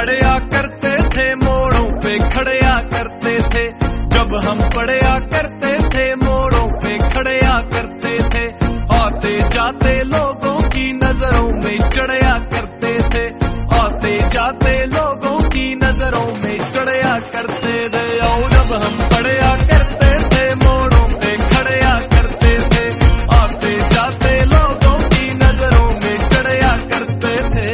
पढ़या करते थे मोड़ों पे खड़या करते थे, जब हम पढ़या करते थे मोड़ों पे खड़या करते थे, आते जाते लोगों की नजरों में चढ़या करते थे, आते जाते लोगों की नजरों में चढ़या करते थे। और जब हम पढ़या करते थे मोड़ों पे खड़या करते थे, आते जाते लोगों की नजरों में चढ़या करते थे।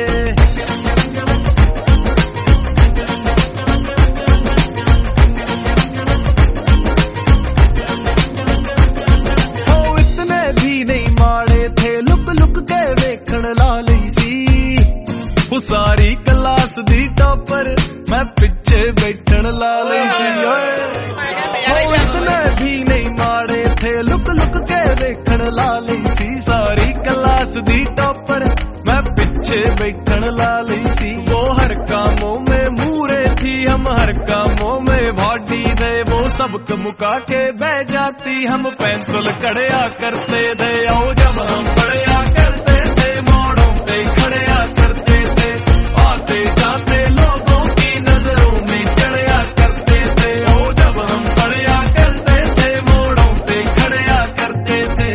सारी क्लास दी टॉपर मैं पिछे बैठन ला ली सी। इतने भी नहीं मारे थे, लुक लुक के देखन ला ली सी। सारी क्लास दी टॉपर मैं पिछे बैठन ला ली सी। वो हर कामों में मूरे थी, हम हर कामों में भाटी थे। वो सबक मुका के बह जाती, हम पेंसिल कड़या करते थे। और जब हम पढ़या करते थे मोड़ों पे खड़या करते थे, आते जाते लोगों की नजरों में चढ़या करते थे। और जब हम पढ़या करते थे मोड़ों पे खड़या करते थे।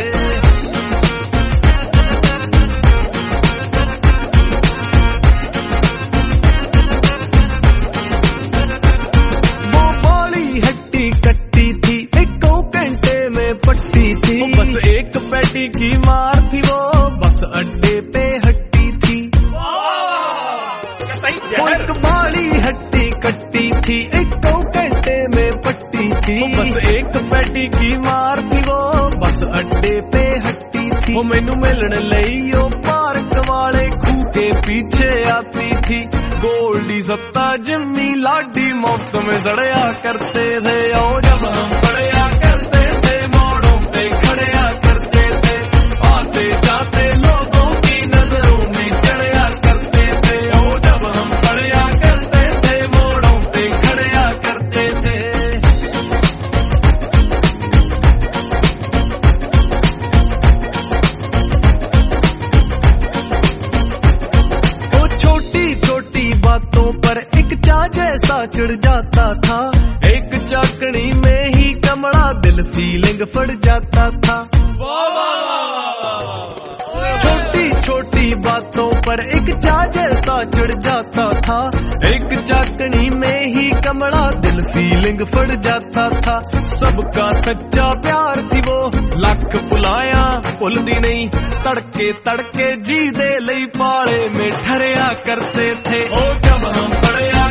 वो बोली हट्टी कट्टी थी, एक घंटे में पट्टी थी। बस एक पैटी की मार थी, वो बस अड्डे पे हट्टी थी। वो एक बाली हट्टी कट्टी थी, एक घंटे में पट्टी थी। बस एक पैटी की मार थी, वो बस अड्डे पे हट्टी थी। वो मैनू मिलने लई पार्क वाले खूह के पीछे आती थी। गोल्डी सत्ता जिम्मी लाडी मुफ्त में सड़या करते थे। और जब हम पढ़या करते थे मोड़ों पे खड़या करते थे, आते जाते लोगों की नजरों में चढ़या करते थे। और जब हम पढ़या करते थे मोड़ों पे खड़या करते थे। वो छोटी छोटी बातों पर एक चाह जैसा चिढ़ जाता था। एक चाकनी में ही कमड़ा दिल फीलिंग फड़ जाता था। छोटी छोटी बातों पर एक चाह जैसा चढ़ जाता था। एक चाकनी में ही कमड़ा दिल फीलिंग फड़ जाता था। सबका सच्चा प्यार थी वो, लख पुलाया भुलदी नहीं। तड़के तड़के जी दे लई पाले में ठहरया करते थे। ओ जब हम पढ़या